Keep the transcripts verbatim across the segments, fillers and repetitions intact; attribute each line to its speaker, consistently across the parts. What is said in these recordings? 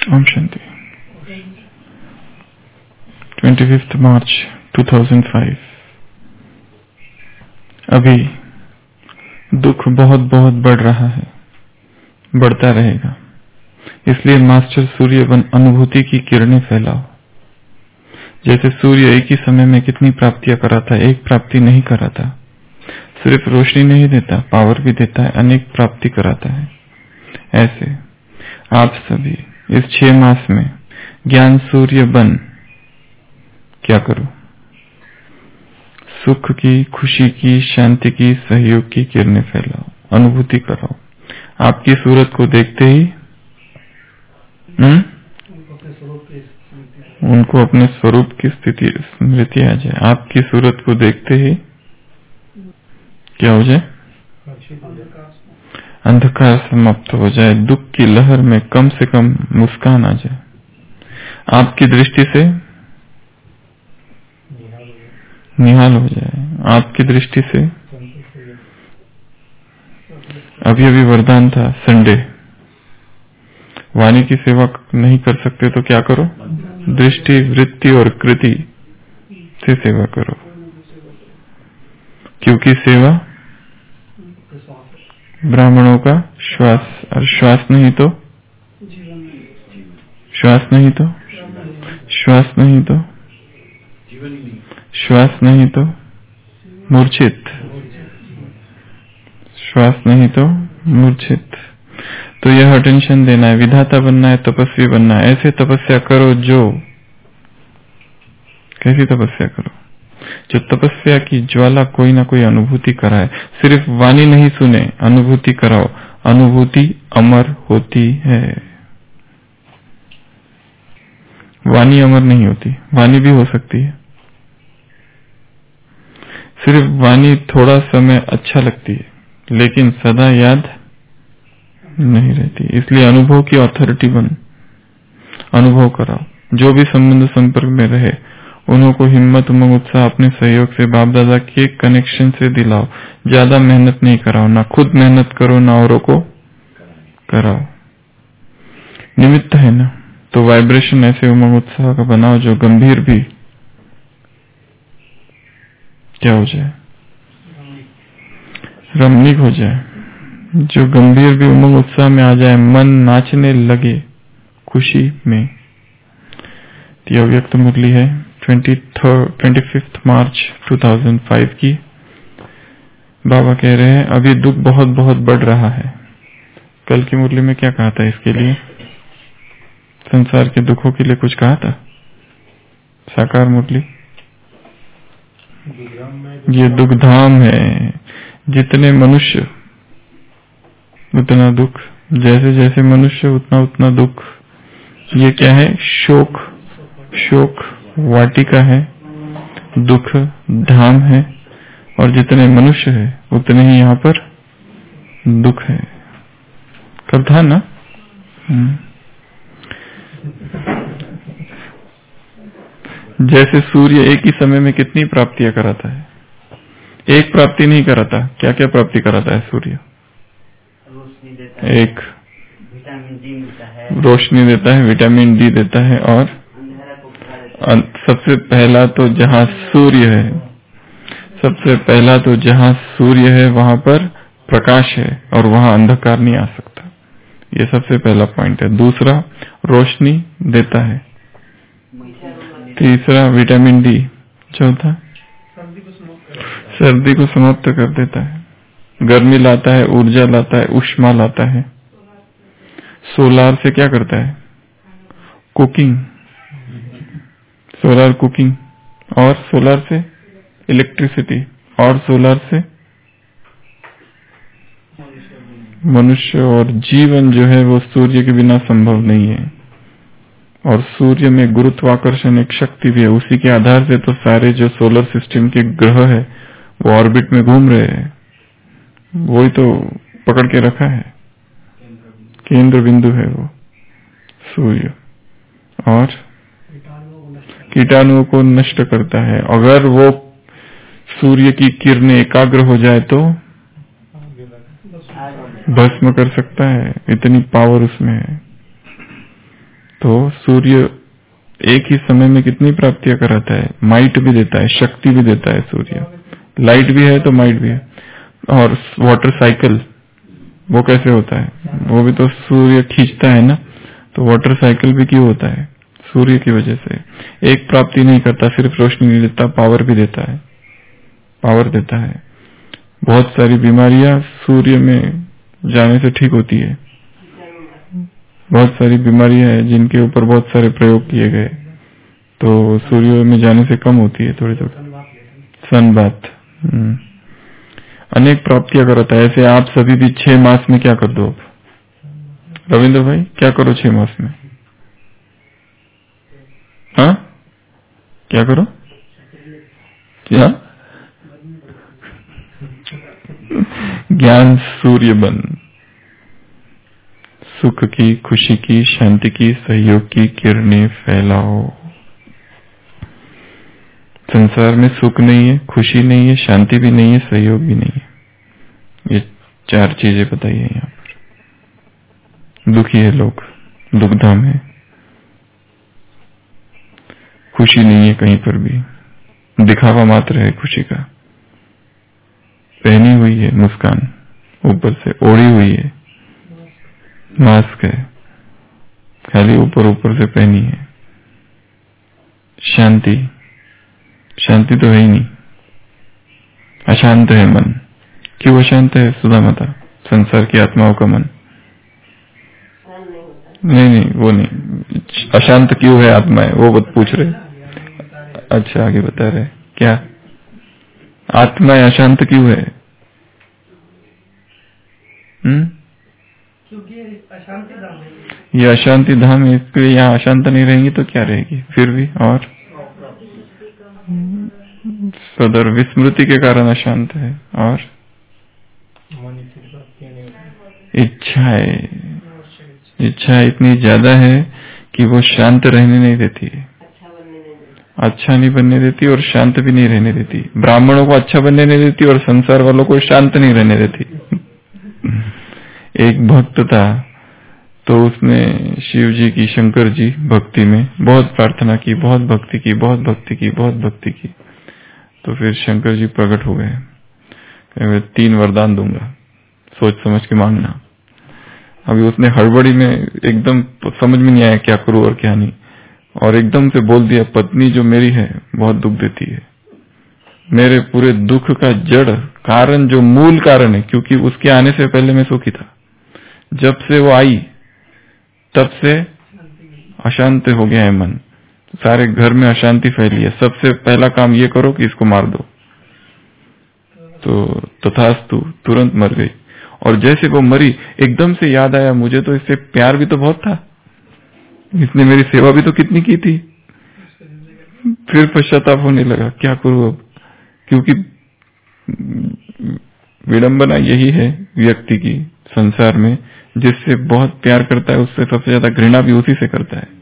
Speaker 1: ओम शांति। Twenty fifth March two thousand five. अभी दुख बहुत बहुत बढ़ रहा है, बढ़ता रहेगा। इसलिए मास्टर सूर्य बन अनुभूति की किरणें फैलाओ। जैसे सूर्य एक ही समय में कितनी प्राप्तियां कराता है, एक प्राप्ति नहीं कराता। सिर्फ रोशनी नहीं देता, पावर भी देता है, अनेक प्राप्ति कराता है। ऐसे आप सभी इस छह मास में ज्ञान सूर्य बन क्या करो? सुख की, खुशी की, शांति की, सहयोग की किरणें फैलाओ, अनुभूति कराओ। आपकी सूरत को देखते ही हुँ? उनको अपने स्वरूप की स्थिति स्मृति आ जाए। आपकी सूरत को देखते ही क्या हो जाए? अंधकार समाप्त हो जाए, दुख की लहर में कम से कम मुस्कान आ जाए। आपकी दृष्टि से निहाल हो जाए, आपकी दृष्टि से। अभी अभी वरदान था संडे, वाणी की सेवा नहीं कर सकते तो क्या करो? दृष्टि, वृत्ति और कृति से सेवा करो, क्योंकि सेवा ब्राह्मणों का श्वास, और श्वास नहीं तो श्वास नहीं तो श्वास नहीं तो श्वास नहीं तो मूर्छित, श्वास नहीं तो मूर्छित। तो यह अटेंशन देना है, विधाता बनना है, तपस्वी बनना है। ऐसे तपस्या करो जो, कैसी तपस्या करो? जो तपस्या की ज्वाला कोई ना कोई अनुभूति कराए। सिर्फ वाणी नहीं सुने, अनुभूति कराओ। अनुभूति अमर होती है, वाणी अमर नहीं होती। वाणी भी हो सकती है, सिर्फ वाणी थोड़ा समय अच्छा लगती है, लेकिन सदा याद नहीं रहती। इसलिए अनुभव की अथॉरिटी बन, अनुभव कराओ। जो भी संबंध संपर्क में रहे उन्हों को हिम्मत, उमंग, उत्साह अपने सहयोग से, बाप दादा के कनेक्शन से दिलाओ। ज्यादा मेहनत नहीं कराओ, ना खुद मेहनत करो, ना औरों को कराओ। निमित्त है ना, तो वाइब्रेशन ऐसे उमंग उत्साह का बनाओ जो गंभीर भी क्या हो जाए? रमणीक हो जाए। जो गंभीर भी उमंग उत्साह में आ जाए, मन नाचने लगे खुशी में। यह अव्यक्त मुरली है twenty fifth March two thousand five की। बाबा कह रहे हैं अभी दुख बहुत बहुत बढ़ रहा है। कल की मुरली में क्या कहा था इसके लिए? संसार के दुखों के लिए कुछ कहा था? साकार मुरली, ये दुख धाम है। जितने मनुष्य उतना दुख, जैसे जैसे मनुष्य उतना उतना दुख। ये क्या है? शोक, शोक वाटिका है, दुख धाम है। और जितने मनुष्य है उतने ही यहाँ पर दुख है। कब था ना? जैसे सूर्य एक ही समय में कितनी प्राप्तियां कराता है। एक प्राप्ति नहीं कराता, क्या क्या प्राप्ति कराता है सूर्य? एक विटामिन डी मिलता है, रोशनी देता है, विटामिन डी देता है। और सबसे पहला तो जहाँ सूर्य है, सबसे पहला तो जहाँ सूर्य है वहां पर प्रकाश है और वहां अंधकार नहीं आ सकता। ये सबसे पहला पॉइंट है। दूसरा, रोशनी देता है। तीसरा, विटामिन डी। चौथा, सर्दी को समाप्त कर देता है, गर्मी लाता है, ऊर्जा लाता है, ऊष्मा लाता है। सोलार से क्या करता है? Cooking, solar cooking. और सोलार से इलेक्ट्रिसिटी, और सोलार से मनुष्य। और जीवन जो है वो सूर्य के बिना संभव नहीं है। और सूर्य में गुरुत्वाकर्षण एक शक्ति भी है, उसी के आधार से तो सारे जो सोलर सिस्टम के ग्रह है वो ऑर्बिट में घूम रहे हैं। वही तो पकड़ के रखा है, केंद्र बिंदु है वो सूर्य। और कीटाणुओं को नष्ट करता है। अगर वो सूर्य की किरणें एकाग्र हो जाए तो भस्म कर सकता है, इतनी पावर उसमें है। तो सूर्य एक ही समय में कितनी प्राप्तियां कराता है, माइट भी देता है, शक्ति भी देता है सूर्य, लाइट भी है तो माइट भी है। और वाटर साइकिल वो कैसे होता है, वो भी तो सूर्य खींचता है ना, तो वाटर साइकिल भी क्यों होता है, सूर्य की वजह से। एक प्राप्ति नहीं करता, सिर्फ रोशनी नहीं देता, पावर भी देता है, पावर देता है। बहुत सारी बीमारियां सूर्य में जाने से ठीक होती है, बहुत सारी बीमारियां हैं जिनके ऊपर बहुत सारे प्रयोग किए गए, तो सूर्य में जाने से कम होती है थोड़ी थोड़ी। सन बात अनेक प्राप्तियां कराता है। ऐसे आप सभी भी छह मास में क्या कर दो, अब रविंद्र भाई क्या करो छह मास में, हाँ क्या करो, क्या ज्ञान सूर्य बन, सुख की, खुशी की, शांति की, सहयोग की किरणें फैलाओ। संसार में सुख नहीं है, खुशी नहीं है, शांति भी नहीं है, सहयोग भी नहीं है। ये चार चीजें बताई है यहाँ पर। दुखी है लोग, दुखधाम है, खुशी नहीं है कहीं पर भी, दिखावा मात्र है खुशी का, पहनी हुई है मुस्कान, ऊपर से ओढ़ी हुई है, मास्क है, खाली ऊपर ऊपर से पहनी है। शांति, शांति तो है ही नहीं, अशांत है मन। क्यों अशांत है सुधा माता, संसार की आत्माओं का मन? नहीं नहीं वो नहीं, अशांत क्यों है आत्माएं, वो बत पूछ रहे। अच्छा आगे बता रहे क्या, आत्माएं अशांत क्यों है? हम्म ये अशांति धाम है, इसके लिए यहाँ अशांत नहीं रहेंगी तो क्या रहेगी फिर भी। और सदर विस्मृति के कारण अशांत है, और इच्छाएं, इच्छा इतनी ज्यादा है कि वो शांत रहने नहीं देती है, अच्छा नहीं बनने देती और शांत भी नहीं रहने देती। ब्राह्मणों को अच्छा बनने नहीं देती और संसार वालों को शांत नहीं रहने देती। एक भक्त था, तो उसने शिव जी की, शंकर जी भक्ति में बहुत प्रार्थना की, बहुत भक्ति की, बहुत भक्ति की, बहुत भक्ति की। तो फिर शंकर जी प्रकट हो गए, मैं तीन वरदान दूंगा, सोच समझ के मांगना। अभी उसने हड़बड़ी में एकदम समझ में नहीं आया क्या करूं और क्या नहीं, और एकदम से बोल दिया, पत्नी जो मेरी है बहुत दुख देती है, मेरे पूरे दुख का जड़ कारण, जो मूल कारण है, क्योंकि उसके आने से पहले मैं सुखी था, जब से वो आई तब से अशांत हो गया है मन, सारे घर में अशांति फैली है, सबसे पहला काम ये करो कि इसको मार दो। तो तथास्तु, तुरंत मर गई। और जैसे वो मरी एकदम से याद आया, मुझे तो इससे प्यार भी तो बहुत था, इसने मेरी सेवा भी तो कितनी की थी। फिर पश्चाताप होने लगा, क्या करूं अब, क्योंकि विडंबना यही है व्यक्ति की संसार में, जिससे बहुत प्यार करता है उससे सबसे ज्यादा घृणा भी उसी से करता है।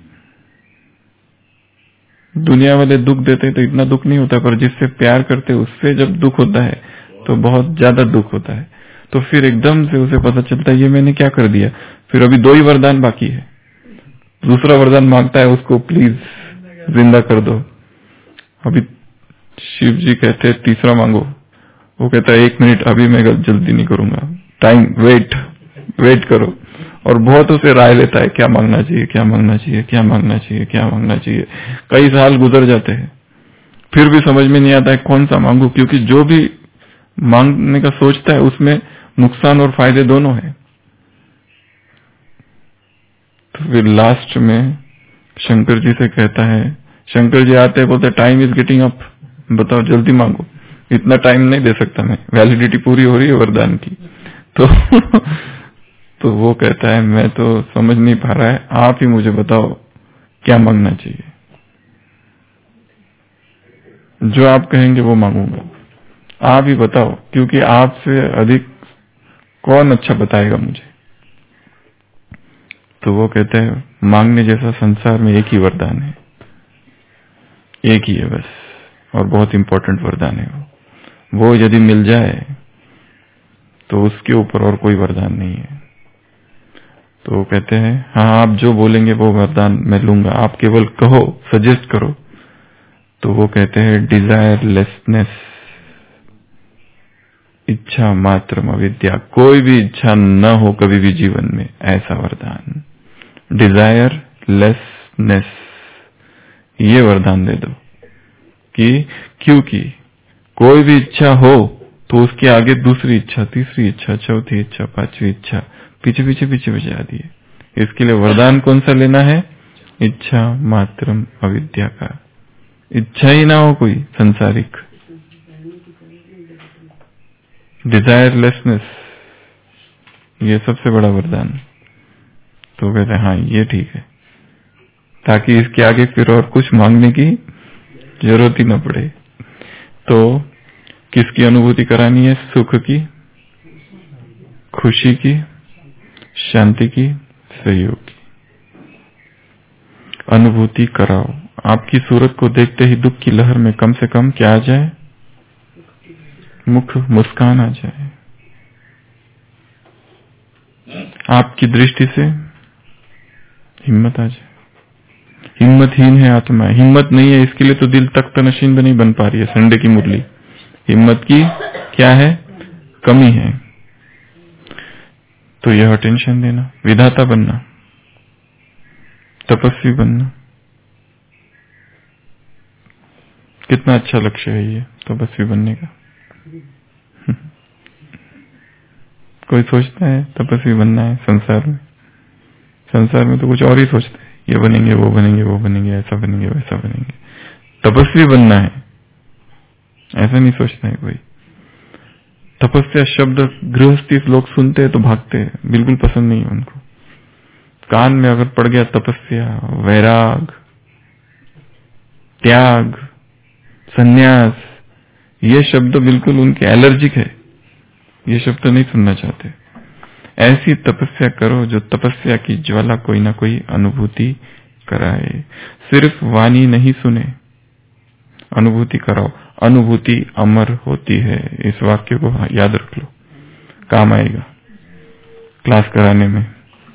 Speaker 1: दुनिया वाले दुख देते तो इतना दुख नहीं होता, पर जिससे प्यार करते उससे जब दुख होता है तो बहुत ज्यादा दुख होता है। तो फिर एकदम से उसे पता चलता है ये मैंने क्या कर दिया। फिर अभी दो ही वरदान बाकी है, दूसरा वरदान मांगता है उसको, प्लीज जिंदा कर दो। अभी शिव जी कहते हैं तीसरा मांगो, वो कहता है एक मिनट, अभी मैं जल्दी नहीं करूंगा, टाइम, वेट वेट करो। और बहुत उसे राय लेता है, क्या मांगना चाहिए, क्या मांगना चाहिए, क्या मांगना चाहिए, क्या मांगना चाहिए। कई साल गुजर जाते हैं, फिर भी समझ में नहीं आता है कौन सा मांगू, क्योंकि जो भी मांगने का सोचता है उसमें नुकसान और फायदे दोनों है। तो फिर लास्ट में शंकर जी से कहता है, शंकर जी आते हैं, बोलते टाइम इज गेटिंग अप, बताओ जल्दी मांगो, इतना टाइम नहीं दे सकता मैं, वैलिडिटी पूरी हो रही है वरदान की। तो तो वो कहता है मैं तो समझ नहीं पा रहा है, आप ही मुझे बताओ क्या मांगना चाहिए, जो आप कहेंगे वो मांगूंगा, आप ही बताओ, क्योंकि आपसे अधिक कौन अच्छा बताएगा मुझे। तो वो कहते हैं मांगने जैसा संसार में एक ही वरदान है, एक ही है बस, और बहुत इंपॉर्टेंट वरदान है वो वो यदि मिल जाए तो उसके ऊपर और कोई वरदान नहीं है। तो वो कहते हैं हाँ आप जो बोलेंगे वो वरदान मैं लूंगा, आप केवल कहो, सजेस्ट करो। तो वो कहते हैं डिजायरलेसनेस, इच्छा मात्र अविद्या, कोई भी इच्छा न हो कभी भी जीवन में, ऐसा वरदान। डिजायरलेसनेस, ये वरदान दे दो कि क्योंकि कोई भी इच्छा हो तो उसके आगे दूसरी इच्छा, तीसरी इच्छा, चौथी इच्छा, पांचवी इच्छा पीछे पीछे पीछे पीछे आती है। इसके लिए वरदान कौन सा लेना है? इच्छा मात्रम अविद्या का, इच्छा ही ना हो कोई संसारिक, डिजायरलेसनेस, ये सबसे बड़ा वरदान। तो कहते हैं हाँ ये ठीक है, ताकि इसके आगे फिर और कुछ मांगने की जरूरत ही न पड़े। तो किसकी अनुभूति करानी है? सुख की, खुशी की, शांति की, सहयोग की अनुभूति कराओ। आपकी सूरत को देखते ही दुख की लहर में कम से कम क्या आ जाए? मुख मुस्कान आ जाए। आपकी दृष्टि से हिम्मत आ जाए। हिम्मतहीन है आत्मा, हिम्मत नहीं है, इसके लिए तो दिल तख्त नशीन भी नहीं बन पा रही है। संडे की मुरली, हिम्मत की क्या है? कमी है। तो यह टेंशन देना, विधाता बनना, तपस्वी बनना, कितना अच्छा लक्ष्य है ये तपस्वी बनने का। कोई सोचता है तपस्वी बनना है संसार में? संसार में तो कुछ और ही सोचते हैं, ये बनेंगे, वो बनेंगे, वो बनेंगे, ऐसा बनेंगे, वैसा बनेंगे। तपस्वी बनना है ऐसा नहीं सोचता है कोई। तपस्या शब्द गृहस्थी लोग सुनते हैं तो भागते हैं, बिल्कुल पसंद नहीं है उनको। कान में अगर पड़ गया तपस्या, वैराग, त्याग, संन्यास, ये शब्द बिल्कुल उनके एलर्जिक है, ये शब्द नहीं सुनना चाहते। ऐसी तपस्या करो जो तपस्या की ज्वाला कोई ना कोई अनुभूति कराए। सिर्फ वाणी नहीं सुने, अनुभूति कराओ। अनुभूति अमर होती है, इस वाक्य को याद रख लो, काम आएगा क्लास कराने में।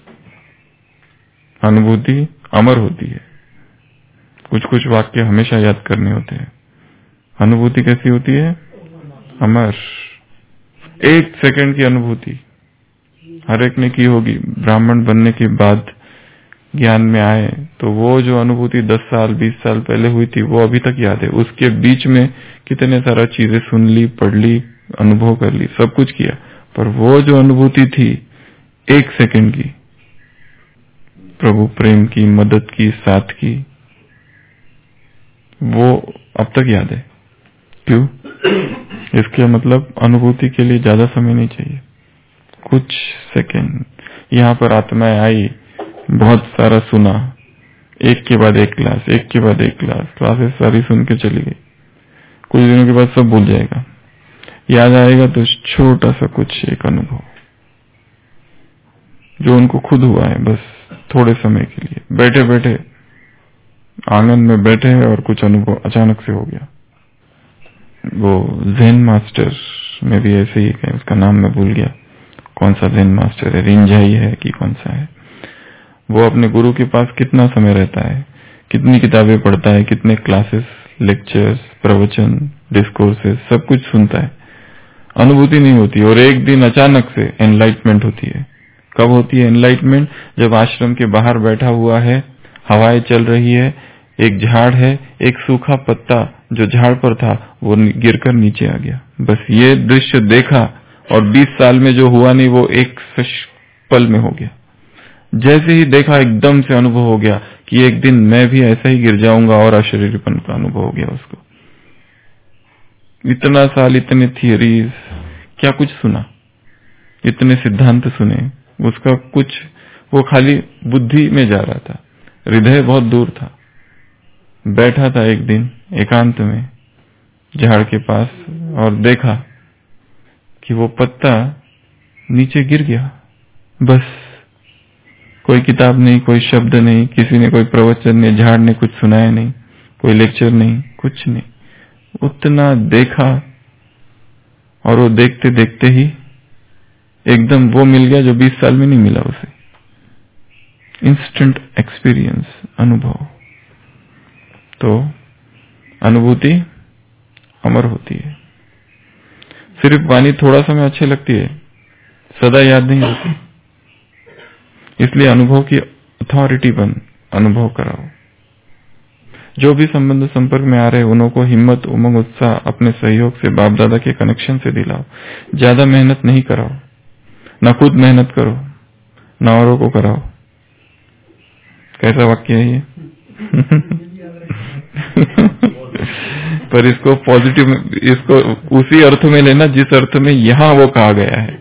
Speaker 1: अनुभूति अमर होती है। कुछ कुछ वाक्य हमेशा याद करने होते हैं। अनुभूति कैसी होती है? अमर। एक सेकंड की अनुभूति हर एक ने की होगी। ब्राह्मण बनने के बाद ज्ञान में आए तो वो जो अनुभूति दस साल बीस साल पहले हुई थी वो अभी तक याद है। उसके बीच में कितने सारा चीजें सुन ली, पढ़ ली, अनुभव कर ली, सब कुछ किया, पर वो जो अनुभूति थी एक सेकंड की, प्रभु प्रेम की, मदद की, साथ की, वो अब तक याद है। क्यों? इसका मतलब अनुभूति के लिए ज्यादा समय नहीं चाहिए, कुछ सेकंड। यहाँ पर आत्माएं आई, बहुत सारा सुना, एक के बाद एक क्लास, एक के बाद एक क्लास, क्लासेस सारी सुन के चली गई। कुछ दिनों के बाद सब भूल जाएगा, याद आएगा तो छोटा सा कुछ एक अनुभव जो उनको खुद हुआ है, बस थोड़े समय के लिए बैठे बैठे आंगन में बैठे हैं और कुछ अनुभव अचानक से हो गया। वो ज़ेन मास्टर में भी ऐसे ही है, उसका नाम मैं भूल गया, कौन सा ज़ेन मास्टर है, रिंझाई है कि कौन सा है। वो अपने गुरु के पास कितना समय रहता है, कितनी किताबें पढ़ता है, कितने क्लासेस, लेक्चर्स, प्रवचन, डिस्कोर्सेस, सब कुछ सुनता है, अनुभूति नहीं होती। और एक दिन अचानक से एनलाइटमेंट होती है। कब होती है एनलाइटमेंट? जब आश्रम के बाहर बैठा हुआ है, हवाएं चल रही है, एक झाड़ है, एक सूखा पत्ता जो झाड़ पर था वो गिरकर नीचे आ गया। बस ये दृश्य देखा और बीस साल में जो हुआ नहीं वो एक पल में हो गया। जैसे ही देखा एकदम से अनुभव हो गया कि एक दिन मैं भी ऐसा ही गिर जाऊंगा, और अशरीरपन का अनुभव हो गया उसको। इतना साल इतने थियरीज, क्या कुछ सुना, इतने सिद्धांत सुने, उसका कुछ, वो खाली बुद्धि में जा रहा था, हृदय बहुत दूर था। बैठा था एक दिन एकांत में झाड़ के पास और देखा कि वो पत्ता नीचे गिर गया। बस कोई किताब नहीं, कोई शब्द नहीं, किसी ने कोई प्रवचन नहीं, झाड़ ने कुछ सुनाया नहीं, कोई लेक्चर नहीं, कुछ नहीं, उतना देखा और वो देखते देखते ही एकदम वो मिल गया जो बीस साल में नहीं मिला उसे। इंस्टेंट एक्सपीरियंस, अनुभव। तो अनुभूति अमर होती है। सिर्फ वाणी थोड़ा समय अच्छी लगती है, सदा याद नहीं होती। इसलिए अनुभव की अथॉरिटी बन, अनुभव कराओ। जो भी संबंध संपर्क में आ रहे उन्हों को हिम्मत, उमंग, उत्साह अपने सहयोग से, बाप दादा के कनेक्शन से दिलाओ। ज्यादा मेहनत नहीं कराओ, न खुद मेहनत करो, न औरों को कराओ। कैसा वाक्य है ये? पर इसको पॉजिटिव, इसको उसी अर्थ में लेना जिस अर्थ में यहां वो कहा गया है,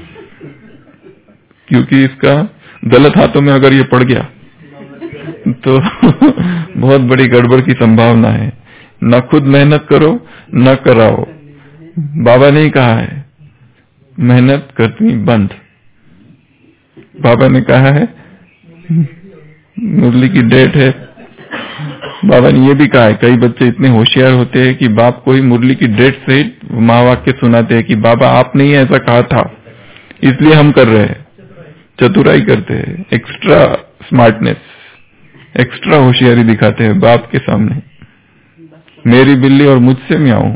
Speaker 1: क्योंकि इसका गलत हाथों में अगर ये पड़ गया तो बहुत बड़ी गड़बड़ की संभावना है। न खुद मेहनत करो, न कराओ। बाबा ने ही कहा है मेहनत करनी बंद। बाबा ने कहा है, मुरली की डेट है, बाबा ने ये भी कहा है, कई बच्चे इतने होशियार होते हैं कि बाप को ही मुरली की डेट से महावाक्य सुनाते हैं कि बाबा आपने ही ऐसा कहा था इसलिए हम कर रहे हैं। चतुराई करते हैं, एक्स्ट्रा स्मार्टनेस, एक्स्ट्रा होशियारी दिखाते हैं बाप के सामने। मेरी बिल्ली और मुझसे म्याऊं।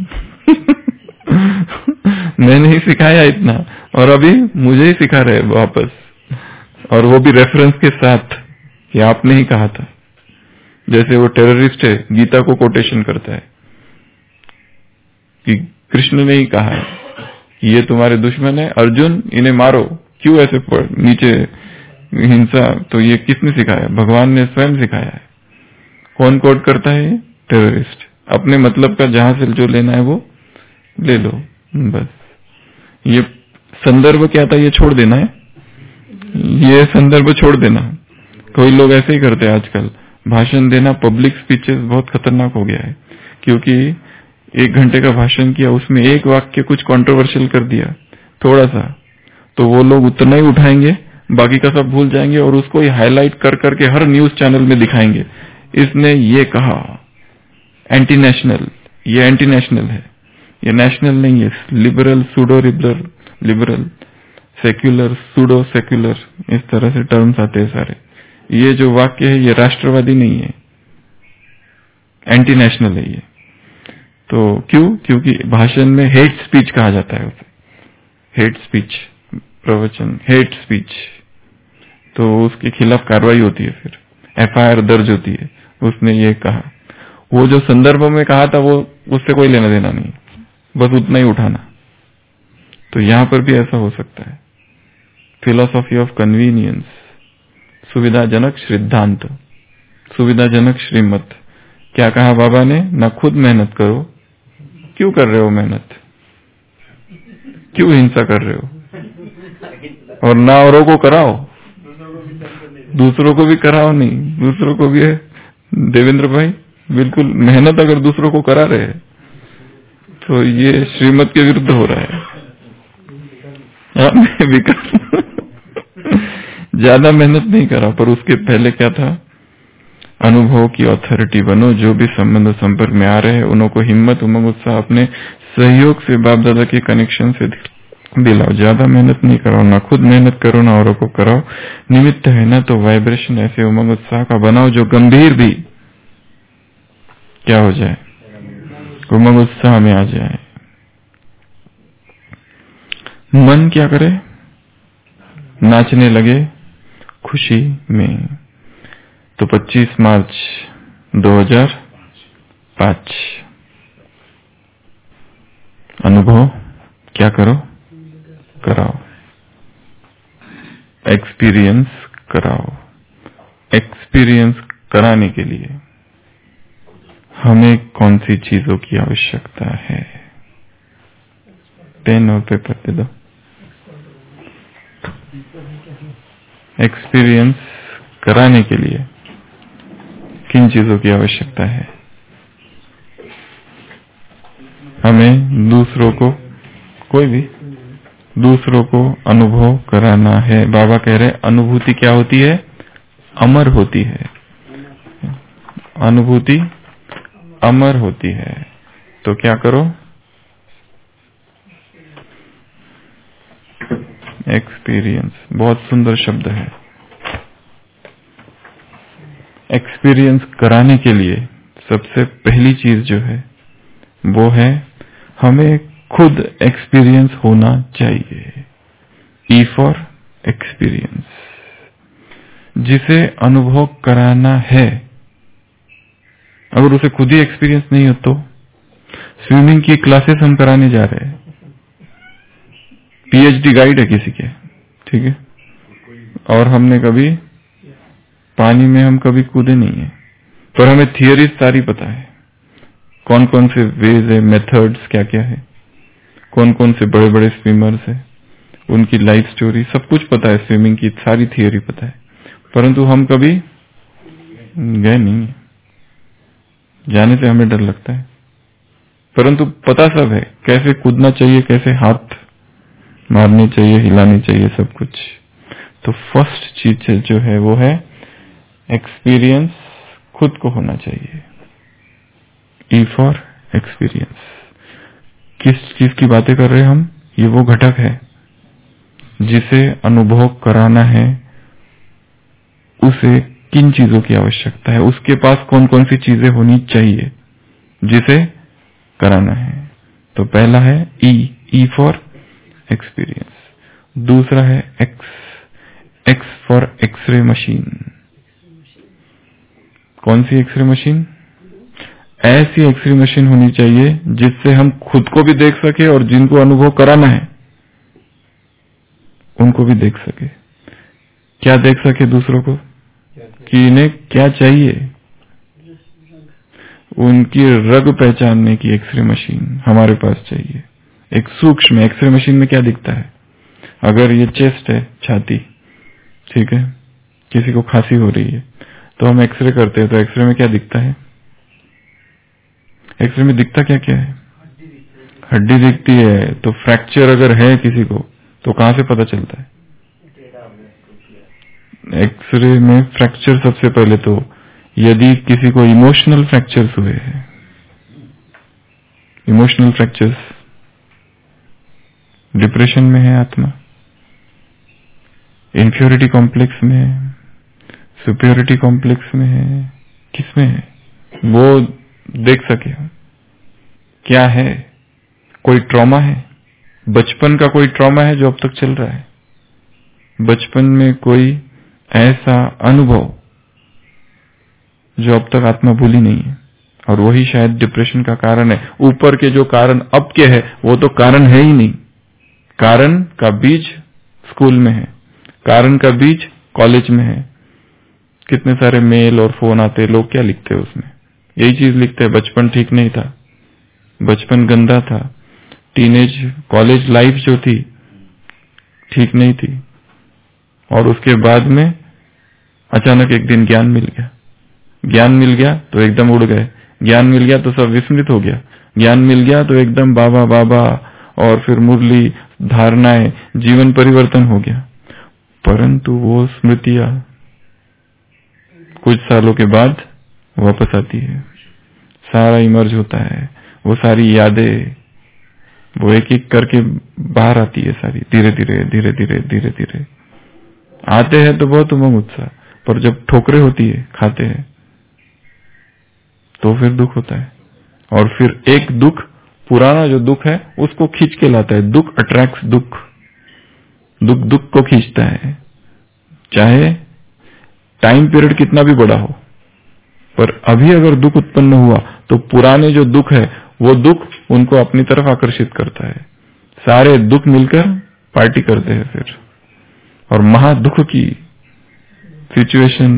Speaker 1: मैंने ही सिखाया इतना और अभी मुझे ही सिखा रहे वापस, और वो भी रेफरेंस के साथ कि आपने ही कहा था। जैसे वो टेररिस्ट है, गीता को कोटेशन करता है कि कृष्ण ने ही कहा है कि ये तुम्हारे दुश्मन है, अर्जुन इन्हें मारो। क्यों ऐसे पड़ नीचे हिंसा? तो ये किसने सिखाया? भगवान ने स्वयं सिखाया है। कौन कोट करता है? टेररिस्ट। अपने मतलब का जहां से जो लेना है वो ले लो, बस। ये संदर्भ क्या था ये छोड़ देना है, ये संदर्भ छोड़ देना। कोई लोग ऐसे ही करते हैं आजकल, भाषण देना, पब्लिक स्पीचेस बहुत खतरनाक हो गया है, क्योंकि एक घंटे का भाषण किया, उसमें एक वाक्य कुछ कंट्रोवर्शियल कर दिया थोड़ा सा, तो वो लोग उतना ही उठाएंगे, बाकी का सब भूल जाएंगे और उसको ही हाईलाइट कर करके हर न्यूज चैनल में दिखाएंगे, इसने ये कहा। एंटी नेशनल, ये एंटी नेशनल है, ये नेशनल नहीं है। Liberal, pseudo liberal, liberal, secular, pseudo secular, इस तरह से टर्म्स आते हैं सारे। ये जो वाक्य है ये राष्ट्रवादी नहीं है, एंटी नेशनल है ये। तो क्यों? क्योंकि भाषण में हेट स्पीच कहा जाता है उसे, हेट स्पीच, प्रवचन हेट स्पीच, तो उसके खिलाफ कार्रवाई होती है, फिर एफआईआर दर्ज होती है। उसने ये कहा, वो जो संदर्भ में कहा था वो उससे कोई लेना देना नहीं, बस उतना ही उठाना। तो यहां पर भी ऐसा हो सकता है। फिलॉसफी ऑफ कन्वीनियंस, सुविधाजनक सिद्धांत, सुविधाजनक श्रीमत। क्या कहा बाबा ने? ना खुद मेहनत करो। क्यों कर रहे हो मेहनत? क्यों हिंसा कर रहे हो? और ना औरों को कराओ, दूसरों को भी कराओ नहीं, दूसरों को भी है। देवेंद्र भाई बिल्कुल मेहनत अगर दूसरों को करा रहे हैं तो ये श्रीमत के विरुद्ध हो रहा है। विकास ज्यादा मेहनत नहीं करा, पर उसके पहले क्या था? अनुभव की अथॉरिटी बनो। जो भी संबंध संपर्क में आ रहे हैं उन्हों को हिम्मत, उमंग, उत्साह अपने सहयोग से, बाप दादा के कनेक्शन से दिलाओ। ज्यादा मेहनत नहीं कराओ, ना खुद मेहनत करो, ना औरों को कराओ। निमित्त है ना तो वाइब्रेशन ऐसे उमंग उत्साह का बनाओ जो गंभीर भी क्या हो जाए, उमंग उत्साह में आ जाए। मन क्या करे? नाचने लगे खुशी में। तो पच्चीस मार्च दो हज़ार पाँच अनुभव क्या करो? कराओ। एक्सपीरियंस कराओ। एक्सपीरियंस कराने के लिए हमें कौन सी चीजों की आवश्यकता है? पेन और पेपर दे दो। एक्सपीरियंस कराने के लिए किन चीजों की आवश्यकता है? हमें दूसरों को, कोई भी दूसरों को अनुभव कराना है। बाबा कह रहे अनुभूति क्या होती है? अमर होती है। अनुभूति अमर होती है। तो क्या करो? एक्सपीरियंस, बहुत सुंदर शब्द है। एक्सपीरियंस कराने के लिए सबसे पहली चीज जो है वो है हमें खुद एक्सपीरियंस होना चाहिए। ई फॉर एक्सपीरियंस, जिसे अनुभव कराना है। अगर उसे खुद ही एक्सपीरियंस नहीं हो तो स्विमिंग की क्लासेस हम कराने जा रहे हैं, पीएचडी गाइड है किसी के, ठीक है, और हमने कभी पानी में हम कभी कूदे नहीं है, पर हमें थियरी सारी पता है, कौन कौन से वेज है, मेथड्स क्या क्या है, कौन कौन से बड़े बड़े स्विमर्स है, उनकी लाइफ स्टोरी सब कुछ पता है, स्विमिंग की सारी थियरी पता है, परंतु हम कभी गए नहीं है, जाने से हमें डर लगता है, परंतु पता सब है, कैसे कूदना चाहिए, कैसे हाथ मारने चाहिए, हिलाने चाहिए, सब कुछ। तो फर्स्ट चीज जो है वो है एक्सपीरियंस खुद को होना चाहिए। E for experience. किस चीज की बातें कर रहे हैं हम? ये वो घटक है जिसे अनुभव कराना है, उसे किन चीजों की आवश्यकता है, उसके पास कौन कौन सी चीजें होनी चाहिए जिसे कराना है। तो पहला है ई, ई फॉर एक्सपीरियंस। दूसरा है X, X for x-ray machine. कौन सी एक्सरे मशीन? ऐसी एक्सरे मशीन होनी चाहिए जिससे हम खुद को भी देख सके और जिनको अनुभव कराना है उनको भी देख सके। क्या देख सके दूसरों को? कि इन्हें क्या चाहिए, उनकी रग पहचानने की एक्सरे मशीन हमारे पास चाहिए। एक सूक्ष्म एक्सरे मशीन में क्या दिखता है? अगर ये चेस्ट है, छाती, ठीक है, किसी को खांसी हो रही है तो हम एक्सरे करते हैं, तो एक्सरे में क्या दिखता है? एक्सरे में दिखता क्या क्या है? हड्डी दिखती है। तो फ्रैक्चर अगर है किसी को तो कहां से पता चलता है? एक्सरे में फ्रैक्चर सबसे पहले तो यदि किसी को इमोशनल फ्रैक्चर्स हुए हैं, इमोशनल फ्रैक्चर्स, डिप्रेशन में है आत्मा, इंफ्योरिटी कॉम्प्लेक्स में है, सुपियोरिटी कॉम्प्लेक्स में है, किसमें है, वो देख सके क्या है। कोई ट्रॉमा है, बचपन का कोई ट्रॉमा है जो अब तक चल रहा है, बचपन में कोई ऐसा अनुभव जो अब तक आत्मा भूली नहीं है, और वही शायद डिप्रेशन का कारण है। ऊपर के जो कारण अब के है वो तो कारण है ही नहीं। कारण का बीज स्कूल में है, कारण का बीज कॉलेज में है। कितने सारे मेल और फोन आते, लोग क्या लिखते हैं उसमें? यही चीज लिखते हैं, बचपन ठीक नहीं था, बचपन गंदा था, टीनेज कॉलेज लाइफ जो थी ठीक नहीं थी, और उसके बाद में अचानक एक दिन ज्ञान मिल गया। ज्ञान मिल गया तो एकदम उड़ गए, ज्ञान मिल गया तो सब विस्मृत हो गया, ज्ञान मिल गया तो एकदम बाबा बाबा, और फिर मुरली, धारणाएं, जीवन परिवर्तन हो गया। परंतु वो स्मृतियां कुछ सालों के बाद वापस आती है, सारा इमर्ज होता है, वो सारी यादें वो एक एक करके बाहर आती है सारी, धीरे धीरे धीरे धीरे धीरे धीरे आते हैं तो बहुत उमंग उत्साह, पर जब ठोकरे होती है, खाते हैं, तो फिर दुख होता है। और फिर एक दुख, पुराना जो दुख है उसको खींच के लाता है। दुख अट्रैक्ट्स दुख, दुख दुख को खींचता है, चाहे टाइम पीरियड कितना भी बड़ा हो। पर अभी अगर दुख उत्पन्न हुआ तो पुराने जो दुख है वो दुख उनको अपनी तरफ आकर्षित करता है। सारे दुख मिलकर पार्टी करते हैं फिर, और महादुख की सिचुएशन,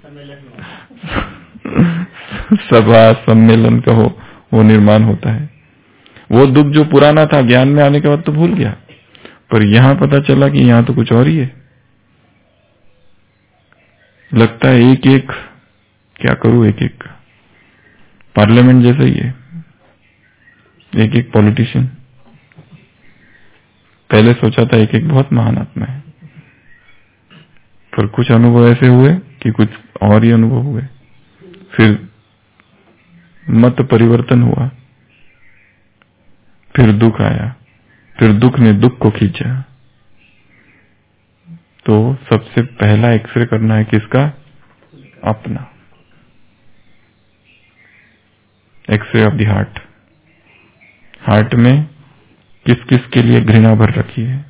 Speaker 1: सभा सम्मेलन कहो, वो निर्माण होता है। वो दुख जो पुराना था ज्ञान में आने के बाद तो भूल गया, पर यहां पता चला कि यहां तो कुछ और ही है। लगता है एक एक क्या करूं, एक एक पार्लियामेंट जैसा ही है, एक एक पॉलिटिशियन। पहले सोचा था एक एक बहुत महान आत्मा है, पर कुछ अनुभव ऐसे हुए कि कुछ और ही अनुभव हुए, फिर मत परिवर्तन हुआ, फिर दुख आया, फिर दुख ने दुख को खींचा। तो सबसे पहला एक्सरे करना है किसका? अपना। X-ray of the heart. Heart में किस किस के लिए घृणा भर रखी है।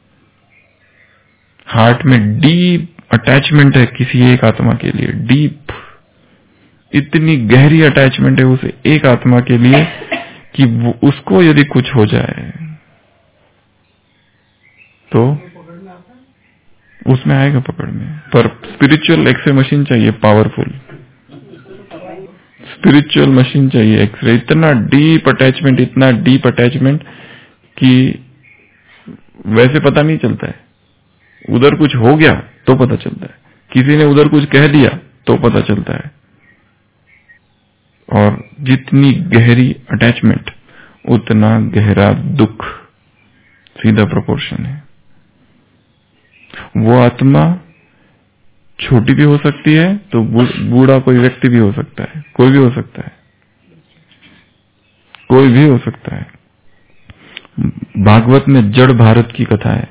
Speaker 1: हार्ट में डीप अटैचमेंट है किसी एक आत्मा के लिए, डीप, इतनी गहरी अटैचमेंट है उस एक आत्मा के लिए कि वो उसको यदि कुछ हो जाए तो उसमें आएगा पकड़ में। पर स्पिरिचुअल एक्सरे मशीन चाहिए, पावरफुल स्पिरिचुअल मशीन चाहिए एक्सरे। इतना डीप अटैचमेंट, इतना डीप अटैचमेंट कि वैसे पता नहीं चलता है। उधर कुछ हो गया तो पता चलता है, किसी ने उधर कुछ कह दिया तो पता चलता है। और जितनी गहरी अटैचमेंट उतना गहरा दुख, सीधा प्रोपोर्शन है। वो आत्मा छोटी भी हो सकती है तो बूढ़ा कोई व्यक्ति भी हो सकता है, कोई भी हो सकता है, कोई भी हो सकता है। भागवत में जड़ भारत की कथा है।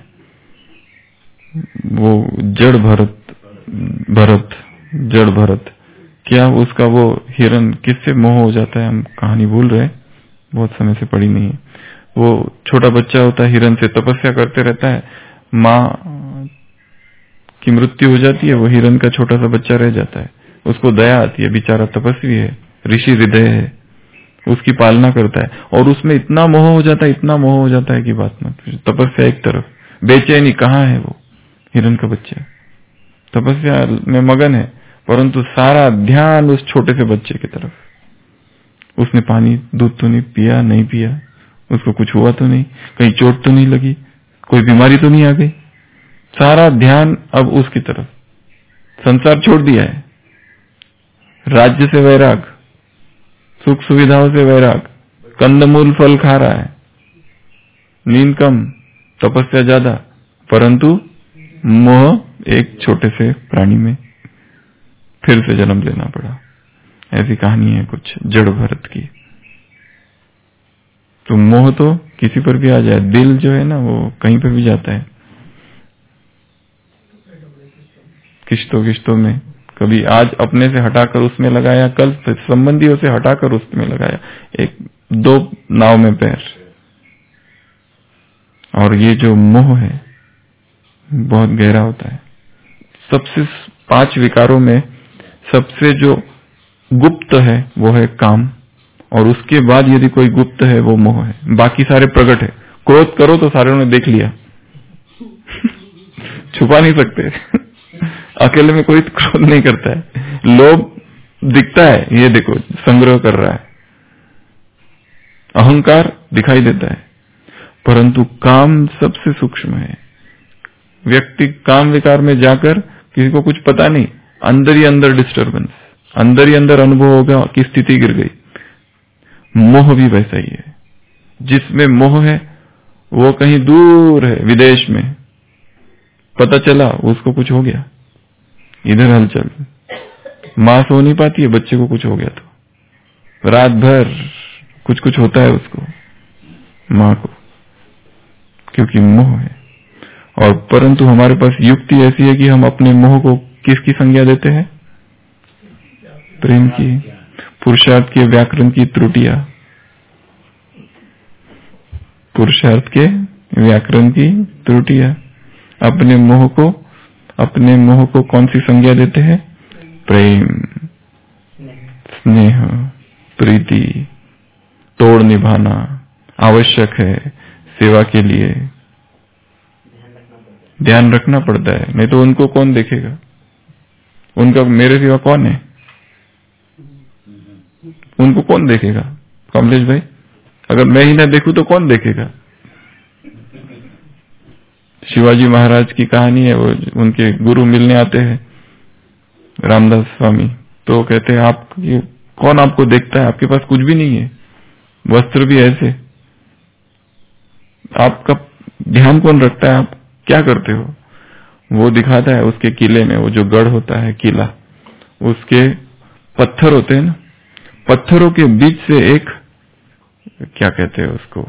Speaker 1: वो जड़ भरत, भरत जड़ भरत, क्या उसका वो हिरण किससे मोह हो जाता है, हम कहानी भूल रहे, बहुत समय से पढ़ी नहीं है। वो छोटा बच्चा होता है, हिरण से तपस्या करते रहता है, माँ की मृत्यु हो जाती है, वो हिरण का छोटा सा बच्चा रह जाता है। उसको दया आती है, बेचारा तपस्वी है, ऋषि हृदय है, उसकी पालना करता है। और उसमें इतना मोह हो जाता है, इतना मोह हो जाता है कि बात मत पूछो। तपस्या एक तरफ, बेचैनी, कहाँ है वो हिरण का बच्चा, तपस्या में मगन है, परंतु सारा ध्यान उस छोटे से बच्चे की तरफ। उसने पानी दूध तो नहीं पिया, नहीं पिया, उसको कुछ हुआ तो नहीं, कहीं चोट तो नहीं लगी, कोई बीमारी तो नहीं आ गई, सारा ध्यान अब उसकी तरफ। संसार छोड़ दिया है, राज्य से वैराग, सुख सुविधाओं से वैराग, कंदमूल फल खा रहा है, नींद कम, तपस्या ज्यादा, परंतु मोह एक छोटे से प्राणी में फिर से जन्म लेना पड़ा। ऐसी कहानी है कुछ जड़ भरत की। तो मोह तो किसी पर भी आ जाए, दिल जो है ना वो कहीं पर भी जाता है, किश्तों किश्तों में। कभी आज अपने से हटाकर उसमें लगाया, कल संबंधियों से हटाकर उसमें लगाया, एक दो नाव में पैर। और ये जो मोह है बहुत गहरा होता है। सबसे पांच विकारों में सबसे जो गुप्त है वो है काम, और उसके बाद यदि कोई गुप्त है वो मोह है, बाकी सारे प्रकट है। क्रोध करो तो सारे ने देख लिया छुपा नहीं सकते अकेले में कोई क्रोध नहीं करता है। लोभ दिखता है, ये देखो संग्रह कर रहा है, अहंकार दिखाई देता है, परंतु काम सबसे सूक्ष्म है। व्यक्ति काम विकार में जाकर किसी को कुछ पता नहीं, अंदर ही अंदर डिस्टर्बेंस, अंदर ही अंदर अनुभव होगा कि स्थिति गिर गई। मोह भी वैसा ही है। जिसमें मोह है वो कहीं दूर है, विदेश में, पता चला उसको कुछ हो गया, इधर हलचल, मां सो नहीं पाती है, बच्चे को कुछ हो गया तो रात भर कुछ कुछ होता है उसको, मां को, क्योंकि मोह है। और परंतु हमारे पास युक्ति ऐसी है कि हम अपने मोह को किसकी संज्ञा देते हैं? प्रेम की, पुरुषार्थ के व्याकरण की त्रुटियां, पुरुषार्थ के व्याकरण की त्रुटियां। अपने मोह को अपने मोह को कौन सी संज्ञा देते हैं? प्रेम, स्नेह, प्रीति, तोड़ निभाना आवश्यक है सेवा के लिए, ध्यान रखना पड़ता है, नहीं तो उनको कौन देखेगा? उनका मेरे सिवा कौन है? उनको कौन देखेगा? कमलेश भाई, अगर मैं ही ना देखूं तो कौन देखेगा? शिवाजी महाराज की कहानी है, वो उनके गुरु मिलने आते हैं रामदास स्वामी, तो कहते हैं आप कौन आपको देखता है? आपके पास कुछ भी नहीं है, वस्त्र भी ऐसे, आपका ध्यान कौन रखता है? आप क्या करते हो? वो दिखाता है उसके किले में, वो जो गढ़ होता है किला, उसके पत्थर होते हैं ना, पत्थरों के बीच से एक क्या कहते हैं उसको,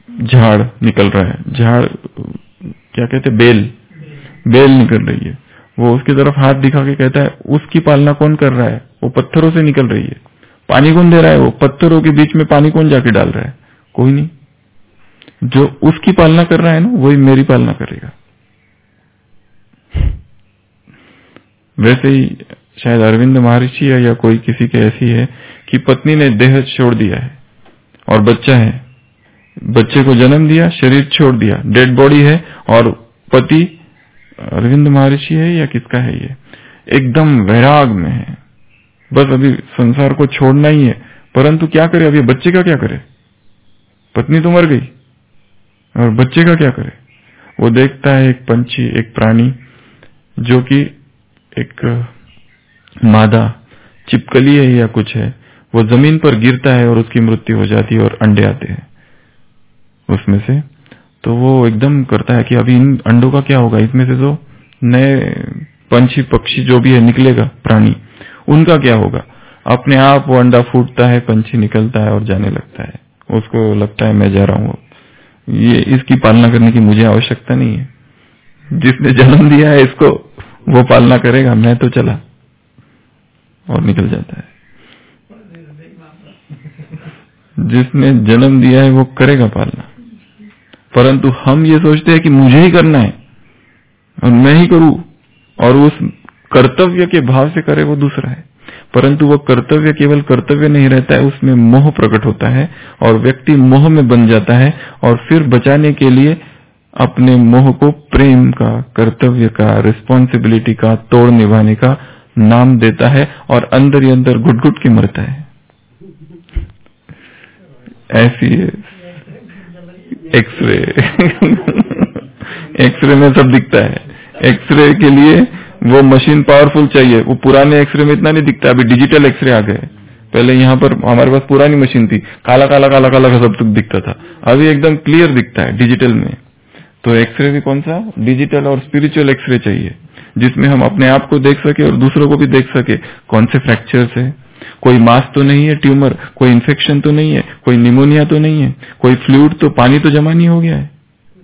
Speaker 1: झाड़ निकल रहा है, झाड़ क्या कहते हैं, बेल, बेल निकल रही है। वो उसकी तरफ हाथ दिखा के कहता है उसकी पालना कौन कर रहा है, वो पत्थरों से निकल रही है। पानी कौन दे रहा है, वो पत्थरों के बीच में पानी कौन जाके डाल रहा है, कोई नहीं। जो उसकी पालना कर रहा है ना, वही मेरी पालना करेगा। वैसे ही शायद अरविंद महर्षि है या कोई किसी के ऐसी है कि पत्नी ने देह छोड़ दिया है और बच्चा है, बच्चे को जन्म दिया, शरीर छोड़ दिया, डेड बॉडी है, और पति अरविंद महर्षि है या किसका है ये, एकदम वैराग में है, बस अभी संसार को छोड़ना ही है। परंतु क्या करे, अभी बच्चे का क्या करे, पत्नी तो मर गई और बच्चे का क्या करे। वो देखता है एक पंछी, एक प्राणी जो कि एक मादा चिपकली है या कुछ है, वो जमीन पर गिरता है और उसकी मृत्यु हो जाती है और अंडे आते हैं उसमें से। तो वो एकदम करता है कि अभी इन अंडों का क्या होगा, इसमें से तो नए पंछी पक्षी जो भी है निकलेगा, प्राणी, उनका क्या होगा। अपने आप वो अंडा फूटता है, पंछी निकलता है और जाने लगता है। उसको लगता है मैं जा रहा हूं, ये इसकी पालना करने की मुझे आवश्यकता नहीं है, जिसने जन्म दिया है इसको वो पालना करेगा, मैं तो चला, और निकल जाता है। जिसने जन्म दिया है वो करेगा पालना, परंतु हम ये सोचते हैं कि मुझे ही करना है और मैं ही करूं, और उस कर्तव्य के भाव से करे वो दूसरा है। परंतु वो कर्तव्य केवल कर्तव्य नहीं रहता है, उसमें मोह प्रकट होता है और व्यक्ति मोह में बन जाता है, और फिर बचाने के लिए अपने मोह को प्रेम का, कर्तव्य का, रिस्पॉन्सिबिलिटी का तोड़ निभाने का नाम देता है और अंदर ही अंदर घुट घुट के मरता है। ऐसी एक्सरे एक्सरे में सब दिखता है। एक्सरे के लिए वो मशीन पावरफुल चाहिए, वो पुराने एक्सरे में इतना नहीं दिखता, अभी डिजिटल एक्सरे आ गए। पहले यहाँ पर हमारे पास पुरानी मशीन थी, काला काला काला काला सब कुछ दिखता था, अभी एकदम क्लियर दिखता है डिजिटल में। तो एक्सरे भी कौन सा, डिजिटल और स्पिरिचुअल एक्सरे चाहिए, जिसमें हम अपने आप को देख सके और दूसरों को भी देख सके। कौन से फ्रैक्चर्स है, कोई मास तो नहीं है, ट्यूमर, कोई इन्फेक्शन तो नहीं है, कोई निमोनिया तो नहीं है, कोई फ्लूइड तो, पानी तो जमा नहीं हो गया है,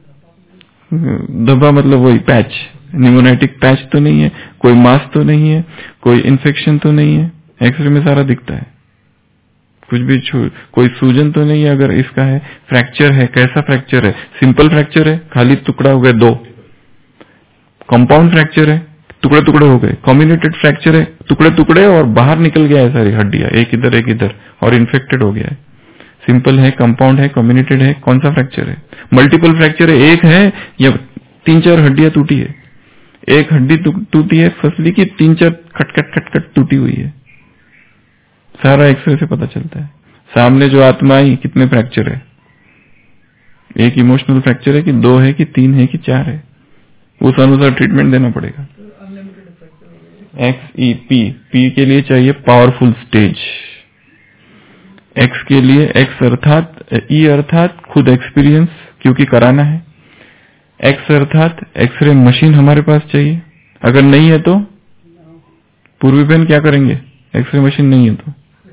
Speaker 1: धब्बा मतलब वही पैच, निमोनाइटिक पैच तो नहीं है, कोई मास तो नहीं है, कोई इन्फेक्शन तो नहीं है। एक्सरे में सारा दिखता है। कुछ भी कोई सूजन तो नहीं है, अगर इसका है। फ्रैक्चर है, कैसा फ्रैक्चर है, सिंपल फ्रैक्चर है, खाली टुकड़ा हो गए दो, कंपाउंड फ्रैक्चर है, टुकड़े टुकड़े हो गए, कम्युनिकेटेड फ्रैक्चर है, टुकड़े टुकड़े और बाहर निकल गया है सारी हड्डियां, एक इधर एक इधर, और इन्फेक्टेड हो गया है। सिंपल है, कंपाउंड है, कम्युनिकेटेड है, कौन सा फ्रैक्चर है। मल्टीपल फ्रैक्चर है, एक है या तीन चार हड्डियां टूटी है, एक हड्डी टूटी है फसली की, तीन चार खटखट खटखट टूटी हुई है, सारा एक्सरे से पता चलता है। सामने जो आत्मा आई, कितने फ्रैक्चर है, एक इमोशनल फ्रैक्चर है कि दो है कि तीन है कि चार है, उस अनुसार ट्रीटमेंट देना पड़ेगा। एक्स ई पी, पी के लिए चाहिए पावरफुल स्टेज, एक्स के लिए, एक्स अर्थात, ई अर्थात खुद एक्सपीरियंस, क्योंकि कराना है। एक्स अर्थात एक्सरे मशीन हमारे पास चाहिए, अगर नहीं है तो पूर्वी बहन क्या करेंगे, एक्सरे मशीन नहीं है तो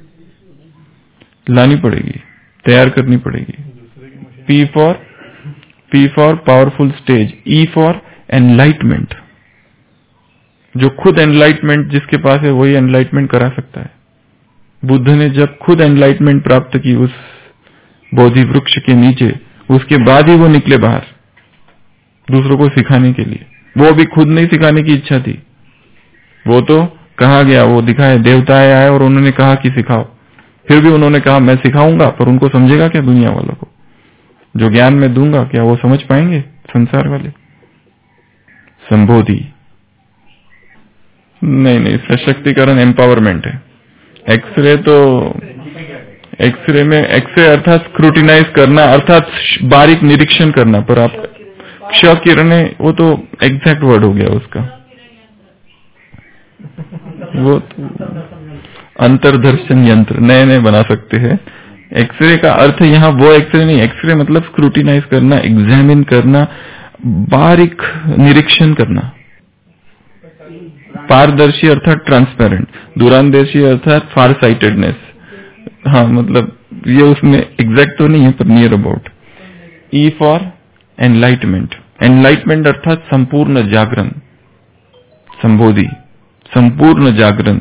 Speaker 1: लानी पड़ेगी, तैयार करनी पड़ेगी। P for, P for powerful stage, E for enlightenment, जो खुद एनलाइटमेंट जिसके पास है वही एनलाइटमेंट करा सकता है। बुद्ध ने जब खुद एनलाइटमेंट प्राप्त की उस बोधि वृक्ष के नीचे, उसके बाद ही वो निकले बाहर दूसरों को सिखाने के लिए। वो भी खुद नहीं सिखाने की इच्छा थी, वो तो कहा गया, वो दिखाए, देवताएं आए और उन्होंने कहा कि सिखाओ, फिर भी उन्होंने कहा मैं सिखाऊंगा, पर उनको समझेगा क्या दुनिया वालों को, जो ज्ञान मैं दूंगा क्या वो समझ पाएंगे संसार वाले। संबोधि नहीं नहीं, सशक्तिकरण एम्पावरमेंट है। एक्सरे तो, एक्सरे में, एक्सरे अर्थात स्क्रूटिनाइज करना, अर्थात बारीक निरीक्षण करना, पर आप क्ष किरणें, वो तो एग्जैक्ट वर्ड हो गया उसका, वो अंतर्दर्शन यंत्र नए नए बना सकते हैं। एक्सरे का अर्थ यहाँ वो एक्सरे नहीं, एक्सरे मतलब स्क्रूटिनाइज करना, एग्जामिन करना, बारीक निरीक्षण करना। पारदर्शी अर्थात ट्रांसपेरेंट, दूरांदेशी अर्थात फार साइटेडनेस। हाँ, मतलब ये उसमें एग्जैक्ट तो नहीं है पर near about. E for enlightenment, enlightenment अर्थात संपूर्ण जागरण, संबोधि, संपूर्ण जागरण।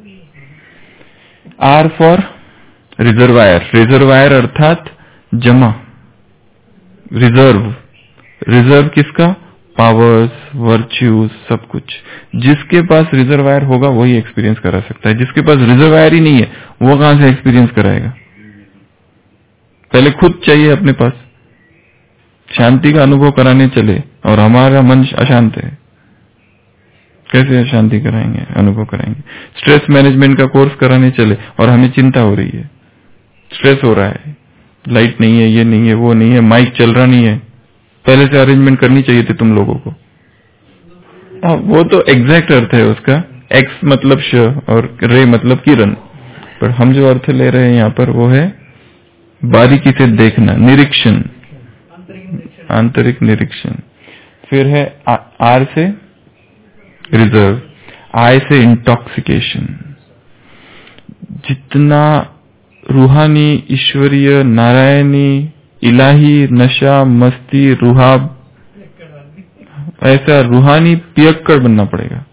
Speaker 1: आर फॉर रिजर्वायर, रिजर्वायर अर्थात जमा, रिजर्व, रिजर्व किसका? पावर्स, वर्च्यूज, सब कुछ। जिसके पास रिजर्वायर होगा वही एक्सपीरियंस करा सकता है, जिसके पास रिजर्वायर ही नहीं है वो कहां से एक्सपीरियंस कराएगा? पहले खुद चाहिए अपने पास। शांति का अनुभव कराने चले और हमारा मन अशांत है, कैसे अशांति कराएंगे, अनुभव कराएंगे? स्ट्रेस मैनेजमेंट का कोर्स कराने चले और हमें चिंता हो रही है, स्ट्रेस हो रहा है, लाइट नहीं है, ये नहीं है, वो नहीं है, माइक चल रहा नहीं है, पहले से अरेंजमेंट करनी चाहिए थी तुम लोगों को। आ, वो तो एग्जैक्ट अर्थ है उसका, एक्स मतलब श और रे मतलब किरण, पर हम जो अर्थ ले रहे हैं यहाँ पर वो है बारीकी से देखना, निरीक्षण, आंतरिक निरीक्षण। फिर है आ, आर से रिजर्व, आई से इंटॉक्सिकेशन। जितना रूहानी, ईश्वरीय, नारायणी, इलाही नशा, मस्ती, रुहाब, ऐसा रूहानी पियक्कड़ बनना पड़ेगा।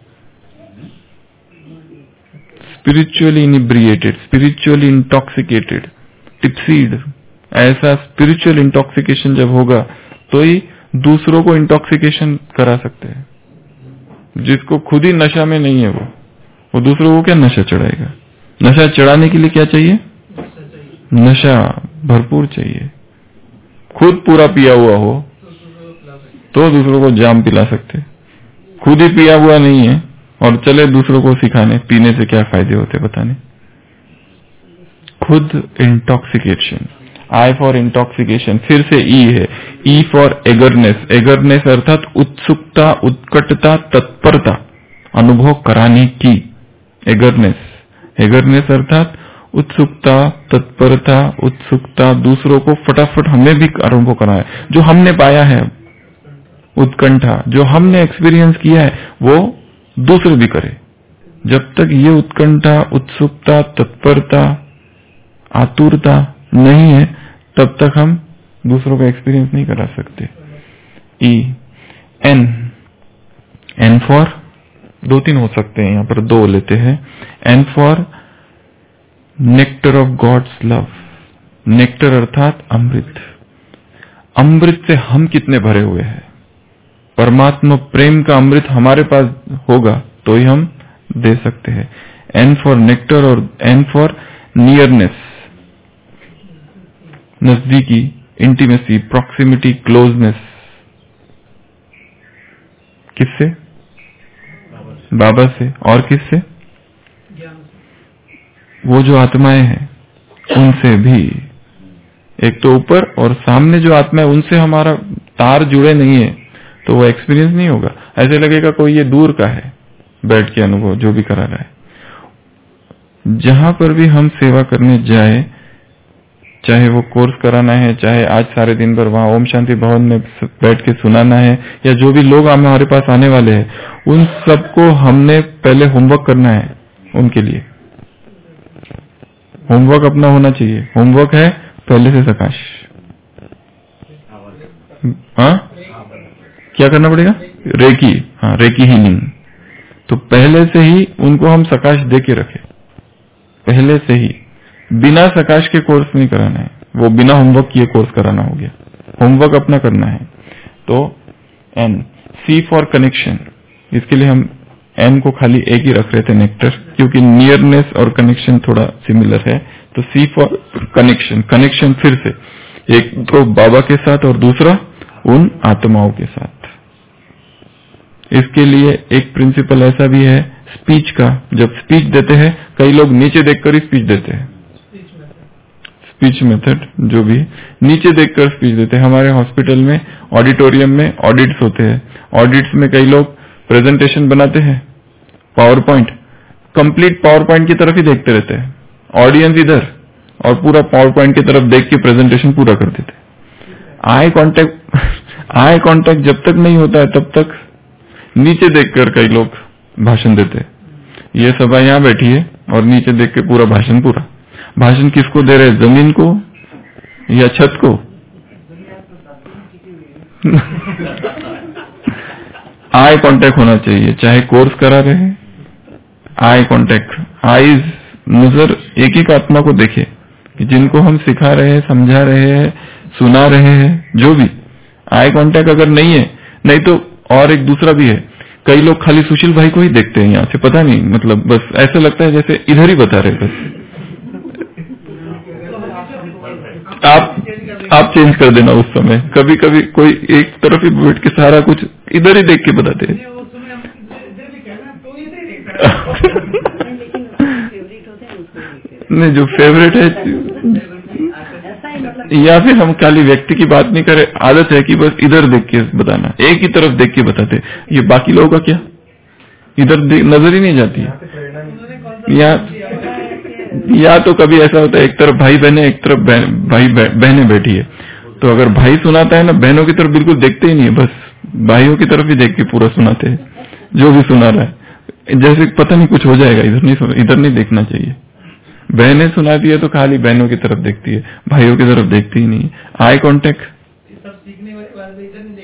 Speaker 1: Spiritually inebriated, spiritually intoxicated, tipsied, ऐसा स्पिरिचुअल इंटॉक्सिकेशन जब होगा तो ही दूसरों को इंटॉक्सिकेशन करा सकते हैं। जिसको खुद ही नशा में नहीं है वो वो दूसरों को क्या नशा चढ़ाएगा? नशा चढ़ाने के लिए क्या चाहिए? नशा भरपूर चाहिए। खुद पूरा पिया हुआ हो तो दूसरों को जाम पिला सकते, खुद ही पिया हुआ नहीं है और चले दूसरों को सिखाने पीने से क्या फायदे होते बताने। खुद इंटॉक्सिकेशन, आई फॉर इंटॉक्सिकेशन। फिर से ई है, ई फॉर एगरनेस, एगरनेस अर्थात उत्सुकता, उत्कटता, तत्परता, अनुभव कराने की एगरनेस। एगरनेस अर्थात उत्सुकता, तत्परता, उत्सुकता, दूसरों को फटाफट हमें भी अनुभव कराए, जो हमने पाया है, उत्कंठा जो हमने एक्सपीरियंस किया है वो दूसरे भी करे। जब तक ये उत्कंठा, उत्सुकता, तत्परता, आतुरता नहीं है तब तक हम दूसरों का एक्सपीरियंस नहीं करा सकते। ई एन, एन फॉर दो तीन हो सकते हैं, यहाँ पर दो लेते हैं। N for nectar of God's love, nectar अर्थात अमृत। अमृत से हम कितने भरे हुए हैं, परमात्मा प्रेम का अमृत हमारे पास होगा तो ही हम दे सकते हैं। एन फॉर नेक्टर और एन फॉर नियरनेस, नजदीकी, इंटीमेसी, प्रॉक्सिमिटी, क्लोजनेस। किससे? बाबा से। और किससे? वो जो आत्माएं हैं उनसे भी। एक तो ऊपर और सामने जो आत्मा है उनसे हमारा तार जुड़े नहीं है तो वो एक्सपीरियंस नहीं होगा। ऐसे लगेगा कोई ये दूर का है बैठ के अनुभव जो भी करा रहा है। जहां पर भी हम सेवा करने जाए, चाहे वो कोर्स कराना है, चाहे आज सारे दिन भर वहां ओम शांति भवन में बैठ के सुनाना है, या जो भी लोग हमारे पास आने वाले हैं, उन सबको हमने पहले होमवर्क करना है। उनके लिए होमवर्क अपना होना चाहिए। होमवर्क है पहले से सकाश। हाँ, क्या करना पड़ेगा? रेकी, हाँ रेकी हीलिंग। तो पहले से ही उनको हम सकाश दे के रखे, पहले से ही। बिना सकाश के कोर्स नहीं कराना है, वो बिना होमवर्क किए कोर्स कराना हो गया। होमवर्क अपना करना है। तो एन, सी फॉर कनेक्शन। इसके लिए हम एन को खाली एक ही रख रहे थे, नेक्टर, क्योंकि नियरनेस और कनेक्शन थोड़ा सिमिलर है। तो सी फॉर कनेक्शन, कनेक्शन फिर से एक तो बाबा के साथ और दूसरा उन आत्माओं के साथ। इसके लिए एक प्रिंसिपल ऐसा भी है स्पीच का। जब स्पीच देते हैं कई लोग नीचे देखकर ही स्पीच देते हैं, स्पीच मेथड जो भी नीचे देखकर स्पीच देते हैं। हमारे हॉस्पिटल में ऑडिटोरियम में ऑडिट्स होते हैं, ऑडिट्स में कई लोग प्रेजेंटेशन बनाते हैं, power point, complete power point की तरफ ही देखते रहते हैं, ऑडियंस इधर, और पूरा पावर पॉइंट की तरफ देख के प्रेजेंटेशन पूरा कर देते हैं। आई कांटेक्ट आई कांटेक्ट जब तक नहीं होता है तब तक नीचे देखकर कई लोग भाषण देते हैं। ये सभा यहाँ बैठी है और नीचे देख के पूरा भाषण, पूरा भाषण किसको दे रहे? जमीन को या छत को? आई कांटेक्ट होना चाहिए, चाहे कोर्स करा रहे हैं, आई कांटेक्ट, आईज नजर एक एक आत्मा को देखे कि जिनको हम सिखा रहे हैं, समझा रहे हैं, सुना रहे हैं, जो भी आई कांटेक्ट अगर नहीं है, नहीं तो और एक दूसरा भी है, कई लोग खाली सुशील भाई को ही देखते हैं यहाँ से, पता नहीं, मतलब बस ऐसा लगता है जैसे इधर ही बता रहे बस। आप आप चेंज कर देना उस समय, कभी कभी कोई एक तरफ ही बैठ के सारा कुछ इधर ही देख के बताते हैं। नहीं, जो फेवरेट है, या फिर हम खाली व्यक्ति की बात नहीं करें, आदत है कि बस इधर देख के बताना, एक ही तरफ देख के बताते, ये बाकी लोगों का क्या, इधर नजर ही नहीं जाती है। या या तो कभी ऐसा होता है एक तरफ भाई बहने, एक तरफ भाई बहनें बैठी है, तो अगर भाई सुनाता है ना, बहनों की तरफ बिल्कुल देखते ही नहीं है, बस भाइयों की तरफ ही देख के पूरा सुनाते हैं जो भी सुना रहा है, जैसे पता नहीं कुछ हो जाएगा, इधर नहीं इधर नहीं देखना चाहिए। बहनें सुनाती है तो खाली बहनों की तरफ देखती है, भाइयों की तरफ देखती ही नहीं। आई कांटेक्ट सब सीखने वाले बात इधर नहीं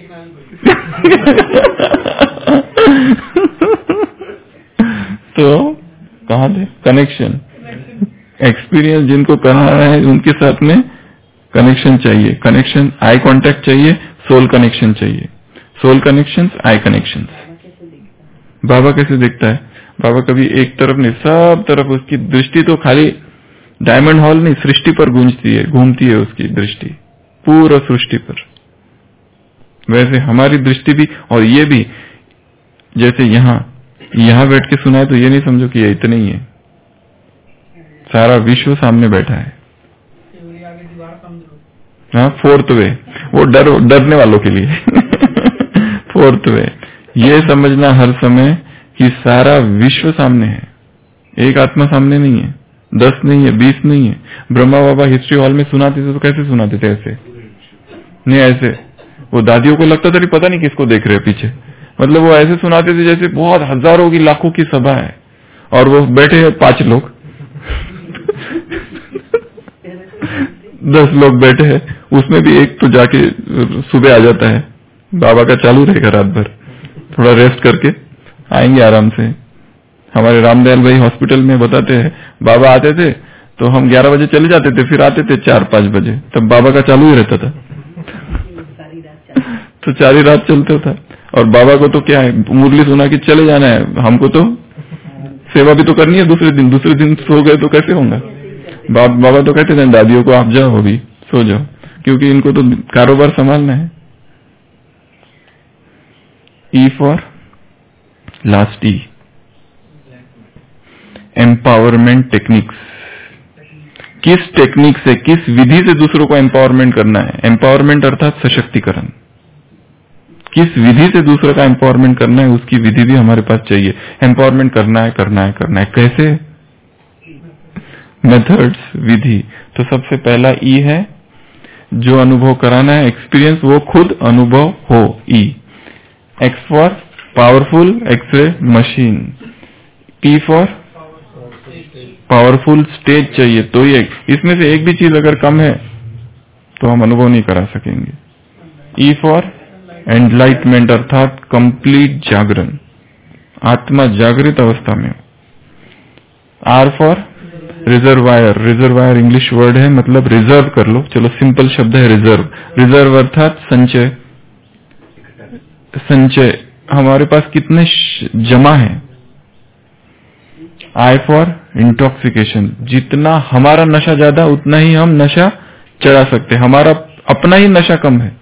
Speaker 1: देखना। तो कहाँ थे? कनेक्शन, एक्सपीरियंस जिनको कराना है उनके साथ में कनेक्शन चाहिए, कनेक्शन आई कांटेक्ट चाहिए, सोल कनेक्शन चाहिए, soul connection, eye connection. Baba कैसे दिखता है? बाबा कभी एक तरफ नहीं, सब तरफ उसकी दृष्टि तो खाली डायमंड हॉल नहीं, सृष्टि पर गूंजती है, घूमती है उसकी दृष्टि, पूरा सृष्टि पर। वैसे हमारी दृष्टि भी, और ये भी जैसे यहाँ यहाँ बैठ के सुना है तो ये नहीं समझो कि ये इतने ही है, सारा विश्व सामने बैठा है। हाँ, फोर्थ वे, वो डर डरने वालों के लिए। फोर्थ वे, ये समझना हर समय कि सारा विश्व सामने है, एक आत्मा सामने नहीं है, दस नहीं है, बीस नहीं है। ब्रह्मा बाबा हिस्ट्री हॉल में सुनाते थे तो कैसे सुनाते थे? ऐसे नहीं, ऐसे वो दादियों को लगता था कि पता नहीं किसको देख रहे पीछे, मतलब वो ऐसे सुनाते थे जैसे बहुत हजारों की लाखों की सभा है और वो बैठे हैं पांच लोग। दस लोग बैठे हैं, उसमें भी एक तो जाके सुबह आ जाता है, बाबा का चालू रहेगा रात भर, थोड़ा रेस्ट करके आएंगे आराम से। हमारे रामदयाल भाई हॉस्पिटल में बताते हैं, बाबा आते थे तो हम ग्यारह बजे चले जाते थे, फिर आते थे चार पांच बजे, तब बाबा का चालू ही रहता था। तो सारी रात चलता था, और बाबा को तो क्या है, मुरली सुना के चले जाना है, हमको तो सेवा भी तो करनी है। दूसरे दिन दूसरे दिन सो गए तो कैसे होगा? बा, बाबा तो कहते थे दादियों को आप जाओ अभी सो जाओ, क्योंकि इनको तो कारोबार संभालना है। E for last, E empowerment techniques. किस टेक्निक से, किस विधि से दूसरों को एम्पावरमेंट करना है? एम्पावरमेंट अर्थात सशक्तिकरण। किस विधि से दूसरों का एम्पावरमेंट करना है, उसकी विधि भी हमारे पास चाहिए। एम्पावरमेंट करना है करना है करना है कैसे? मेथड्स, विधि। तो सबसे पहला ई है, जो अनुभव कराना है, एक्सपीरियंस, वो खुद अनुभव हो, E. X for powerful, x-ray machine. P for powerful stage चाहिए, तो ये इसमें से एक भी चीज अगर कम है तो हम अनुभव नहीं करा सकेंगे। ई फॉर एनलाइटमेंट अर्थात कंप्लीट जागरण, आत्मा जागृत अवस्था में। R for reservoir, reservoir English word है, मतलब रिजर्व कर लो, चलो सिंपल शब्द है रिजर्व। रिजर्व अर्थात संचय, संचय हमारे पास कितने जमा है। आई फॉर इंटॉक्सिकेशन, जितना हमारा नशा ज्यादा उतना ही हम नशा चढ़ा सकते, हमारा अपना ही नशा कम है,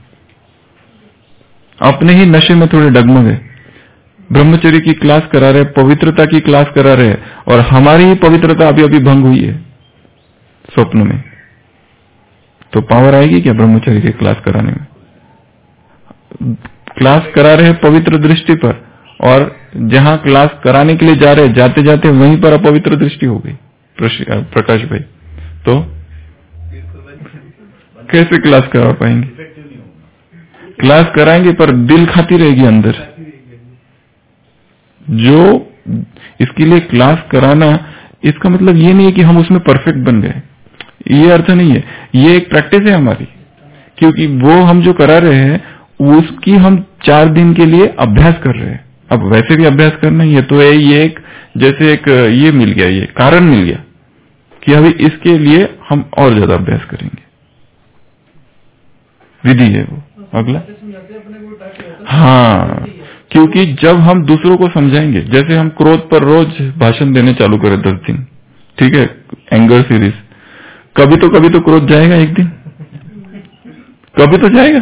Speaker 1: अपने ही नशे में थोड़े डगमग है। ब्रह्मचर्य की क्लास करा रहे, पवित्रता की क्लास करा रहे, और हमारी ही पवित्रता अभी अभी भंग हुई है स्वप्न में, तो पावर आएगी क्या ब्रह्मचर्य की क्लास कराने में? क्लास करा रहे पवित्र दृष्टि पर, और जहां क्लास कराने के लिए जा रहे, जाते जाते वहीं पर अपवित्र दृष्टि हो गई प्रकाश भाई, तो कैसे क्लास करा पाएंगे? क्लास कराएंगे पर दिल खाती रहेगी अंदर। जो इसके लिए क्लास कराना, इसका मतलब ये नहीं है कि हम उसमें परफेक्ट बन गए, ये अर्थ नहीं है। ये एक प्रैक्टिस है हमारी, क्योंकि वो हम जो करा रहे हैं उसकी हम चार दिन के लिए अभ्यास कर रहे हैं। अब वैसे भी अभ्यास करना ये तो है, ये एक जैसे एक ये मिल गया, ये कारण मिल गया कि अभी इसके लिए हम और ज्यादा अभ्यास करेंगे। विधि है वो। अगला, हाँ, क्योंकि जब हम दूसरों को समझाएंगे, जैसे हम क्रोध पर रोज भाषण देने चालू करें दस दिन, ठीक है, एंगर सीरीज, कभी तो कभी तो क्रोध जाएगा, एक दिन कभी तो जाएगा।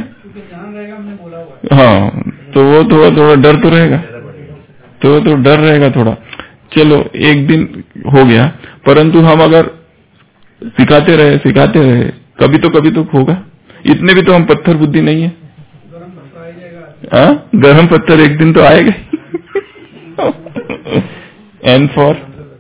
Speaker 1: हाँ, तो वो थोड़ा थोड़ा डर तो रहेगा, तो तो डर रहेगा थोड़ा। चलो एक दिन हो गया, परंतु हम अगर सिखाते रहे सिखाते रहे कभी तो कभी तो होगा। इतने भी तो हम पत्थर बुद्धि नहीं है। हाँ, गरम पत्थर एक दिन तो आएगा। N for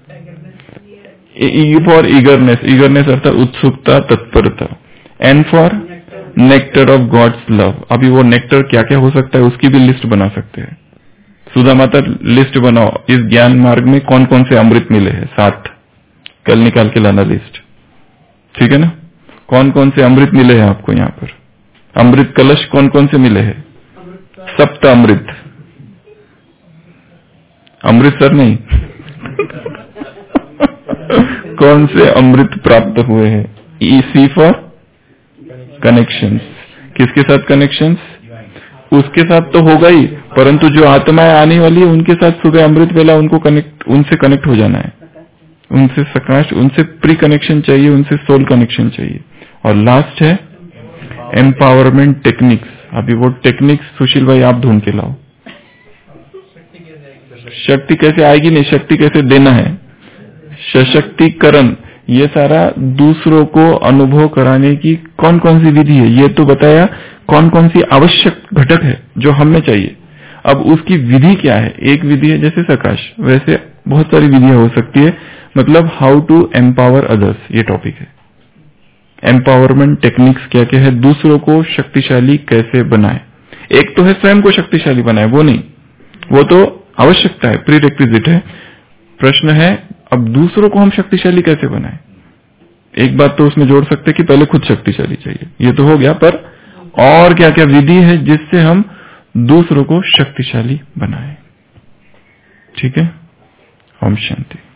Speaker 1: E for eagerness, eagerness अर्थात उत्सुकता, तत्परता। N for nectar of God's love. अभी वो नेक्टर क्या क्या हो सकता है उसकी भी लिस्ट बना सकते हैं। सुधा माता लिस्ट बनाओ, इस ज्ञान मार्ग में कौन कौन से अमृत मिले हैं, सात, कल निकाल के लाना लिस्ट, ठीक है ना। कौन कौन से अमृत मिले हैं आपको यहाँ पर, अमृत कलश कौन कौन से मिले हैं, सप्त अमृत, अमृतसर नहीं। कौन से अमृत प्राप्त हुए हैं। ई सी फॉर कनेक्शंस, किसके साथ कनेक्शंस, उसके साथ तो होगा ही, परंतु जो आत्माएं आने वाली है उनके साथ सुबह अमृत वेला उनको कनेक्ट, उनसे कनेक्ट हो जाना है, उनसे सकाश, उनसे प्री कनेक्शन चाहिए, उनसे सोल कनेक्शन चाहिए। और लास्ट है एम्पावरमेंट टेक्निक्स। अभी वो टेक्निक्स सुशील भाई आप ढूंढ के लाओ। शक्ति कैसे आएगी नहीं, शक्ति कैसे देना है, सशक्तिकरण, ये सारा दूसरों को अनुभव कराने की कौन कौन सी विधि है ये तो बताया, कौन कौन सी आवश्यक घटक है जो हमें चाहिए। अब उसकी विधि क्या है, एक विधि है जैसे सकाश, वैसे बहुत सारी विधियां हो सकती है। मतलब हाउ टू एम्पावर अदर्स, ये टॉपिक है। एम्पावरमेंट टेक्निक्स क्या क्या है, दूसरों को शक्तिशाली कैसे बनाए। एक तो है स्वयं को शक्तिशाली बनाए, वो नहीं, वो तो आवश्यकता है, प्री रिक्विजिट है। प्रश्न है अब दूसरों को हम शक्तिशाली कैसे बनाए। एक बात तो उसमें जोड़ सकते कि पहले खुद शक्तिशाली चाहिए, ये तो हो गया, पर और क्या क्या विधि है जिससे हम दूसरों को शक्तिशाली बनाए। ठीक है, ओम शांति।